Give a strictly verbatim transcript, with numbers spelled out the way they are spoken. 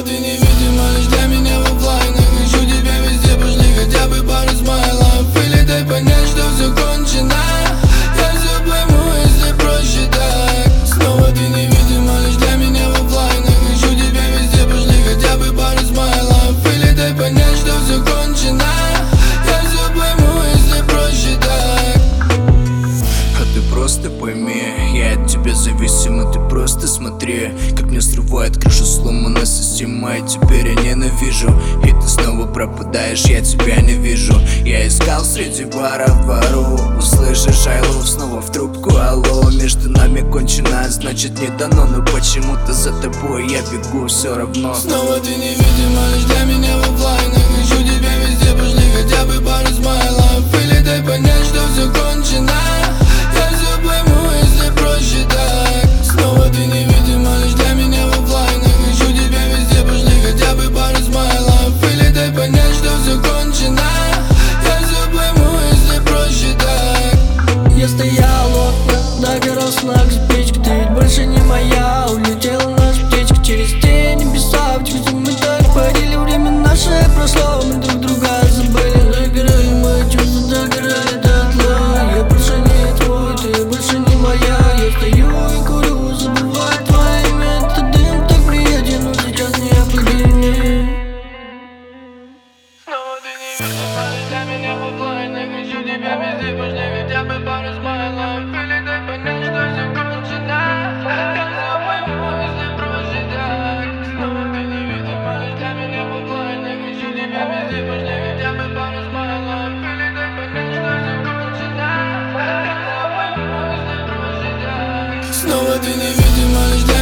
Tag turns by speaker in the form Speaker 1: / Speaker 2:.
Speaker 1: ты невидима лишь для меня в оффлайне. Хочу тебя везде, пошли хотя бы пару смайлов. Или дай понять, что все кончено. Я все пойму, если проще так. Снова ты невидима лишь для меня в оффлайне. Хочу тебя везде, пошли хотя бы пару смайлов. Или дай понять, что все кончено. Я все пойму, если проще так.
Speaker 2: А ты просто пойми, я от тебя зависим, а ты просто смотри, как мне срывает крышу, сломана система, и теперь я ненавижу. И ты снова пропадаешь, я тебя не вижу. Я искал среди баров вору, услышишь I love, снова в трубку алло. Между нами кончено, значит не дано, но почему-то за тобой я бегу все равно.
Speaker 1: Снова ты невидима лишь для меня в оффлайне. Хочу тебя везде, пошли хотя бы пару смайлов. Или дай понять, что все кончено. Я все пойму, если проще так. Снова ты невидима лишь для меня в оффлайне. Хочу тебя везде, пошли хотя бы пару смайлов. Или дай понять, что все кончено. Я все пойму, если проще так.
Speaker 3: Я стоял у окна, догорал снаг за печкой. Ты ведь больше не моя, улетела наша птичка через те небеса. В чувстве мы так парили, время наше прошло, мы друг друга забыли. Догорали мы чувства, догорали дотла. Я больше не твой, ты больше не моя. Я стою и курю, забываю твое имя. Этот дым так приятен, но сейчас не определение.
Speaker 1: Снова ты невидима лишь для меня в оффлайне. Хочу тебя везде, пошли хотя бы пару смайлов. Или дай понять, что все кончено. Я все пойму, если проще так. Снова ты невидима лишь для меня в оффлайне. Хочу тебя везде, пошли хотя бы пару смайлов. Или дай понять, что все кончено. Я все пойму, если проще так. Снова ты невидима лишь для